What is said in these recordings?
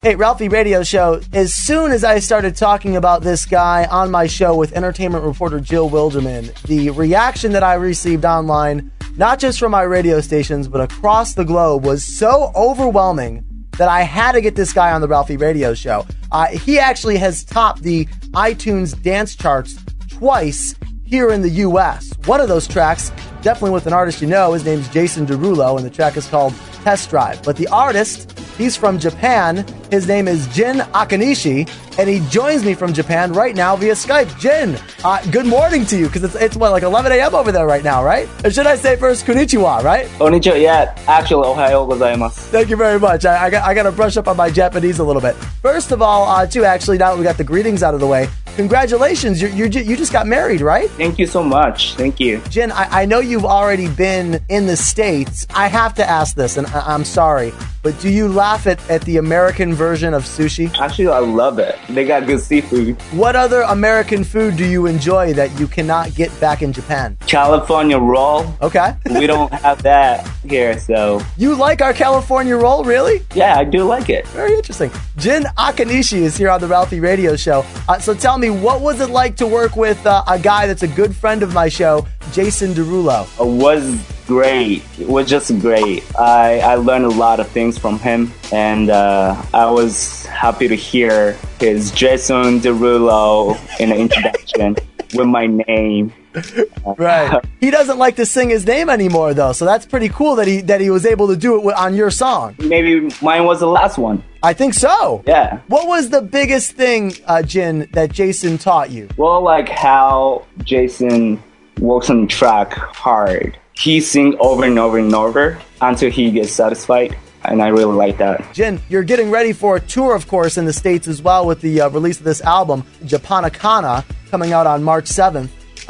Hey, Ralphie Radio Show, as soon as I started talking about this guy on my show with entertainment reporter Jill Wilderman, the reaction that I received online, not just from my radio stations, but across the globe, was so overwhelming that I had to get this guy on the Ralphie Radio Show. He actually has topped the iTunes dance charts twice here in the U.S. One of those tracks, definitely with an artist you know, his name's Jason Derulo, and the track is called Test Drive. But the artist, he's from Japan. His name is Jin Akanishi, and he joins me from Japan right now via Skype. Jin, good morning to you, because it's what, like 11 a.m. over there right now, right? Or should I say first, konnichiwa, right? Konnichiwa, yeah. Actually, ohayo gozaimasu. Thank you very much. I got to brush up on my Japanese a little bit. First of all, too, actually, now that we got the greetings out of the way, congratulations. You just got married, right? Thank you so much. Thank you. Jin, I know you've already been in the States. I have to ask this, and I'm sorry, but do you laugh at the American version of sushi? Actually, I love it. They got good seafood. What other American food do you enjoy that you cannot get back in Japan? California roll. Okay. We don't have that here, so. You like our California roll, really? Yeah, I do like it. Very interesting. Jin Akanishi is here on the Ralphie Radio Show. So tell me, what was it like to work with a guy that's a good friend of my show, Jason Derulo? It was great. It was just great. I learned a lot of things from him, and I was happy to hear his Jason Derulo in the introduction with my name. Right. He doesn't like to sing his name anymore, though, so that's pretty cool that he was able to do it on your song. Maybe mine was the last one. I think so. Yeah. What was the biggest thing, Jin, that Jason taught you? Well, like how Jason works on the track hard. He sings over and over and over until he gets satisfied. And I really like that. Jin, you're getting ready for a tour, of course, in the States as well with the release of this album, Japanakana, coming out on March 7th.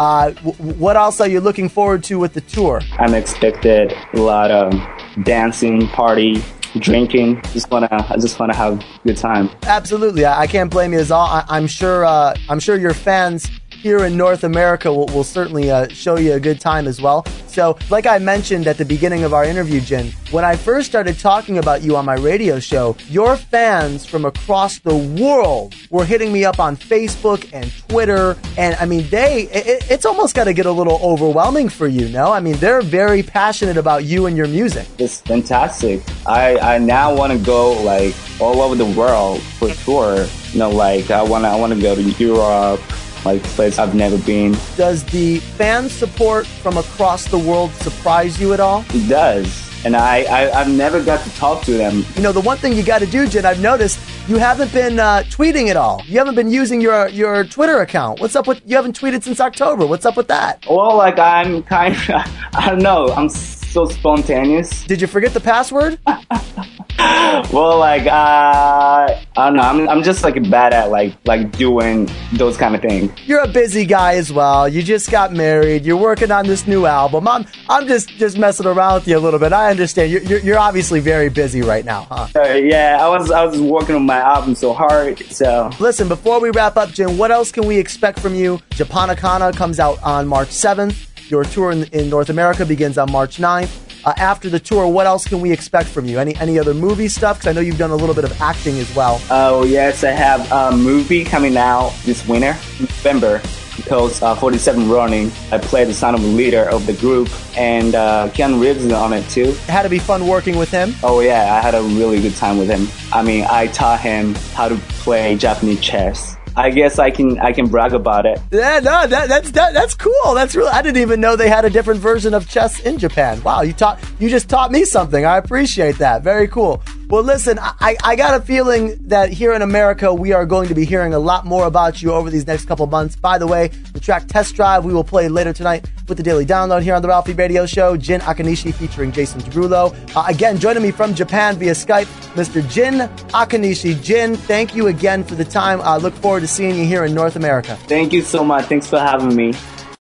What else are you looking forward to with the tour? I'm expected a lot of dancing, party, drinking. I just wanna have a good time. Absolutely, I can't blame you at all. I'm sure your fans here in North America will certainly show you a good time as well. So, like I mentioned at the beginning of our interview, Jin, when I first started talking about you on my radio show, your fans from across the world were hitting me up on Facebook and Twitter, and I mean, it's almost got to get a little overwhelming for you, no? I mean, they're very passionate about you and your music. It's fantastic. I now want to go like all over the world for a tour. You know, like I want to go to Europe, like a place I've never been. Does the fan support from across the world surprise you at all? It does. And I've never got to talk to them. You know, the one thing you got to do, Jin, I've noticed, you haven't been tweeting at all. You haven't been using your Twitter account. What's up with, you haven't tweeted since October. What's up with that? Well, like I'm kind of, I don't know, I'm so spontaneous. Did you forget the password? Well, like, I don't know. I'm just like bad at like doing those kind of things. You're a busy guy as well. You just got married. You're working on this new album. I'm just messing around with you a little bit. I understand. You're obviously very busy right now, huh? Yeah, I was working on my album so hard. So listen, before we wrap up, Jin, what else can we expect from you? Japanakana comes out on March 7th. Your tour in North America begins on March 9th. After the tour, what else can we expect from you? Any other movie stuff? Because I know you've done a little bit of acting as well. Oh, yes. I have a movie coming out this winter, November, because 47 Ronin, I play the son of the leader of the group, and Keanu Reeves is on it too. It had to be fun working with him? Oh, yeah. I had a really good time with him. I mean, I taught him how to play Japanese chess. I guess I can brag about it. Yeah, no, that's cool. That's really, I didn't even know they had a different version of chess in Japan. Wow, you just taught me something. I appreciate that. Very cool. Well, listen, I got a feeling that here in America, we are going to be hearing a lot more about you over these next couple months. By the way, the track Test Drive we will play later tonight with the Daily Download here on the Ralphie Radio Show. Jin Akanishi featuring Jason Derulo. Again, joining me from Japan via Skype, Mr. Jin Akanishi. Jin, thank you again for the time. I look forward to seeing you here in North America. Thank you so much. Thanks for having me.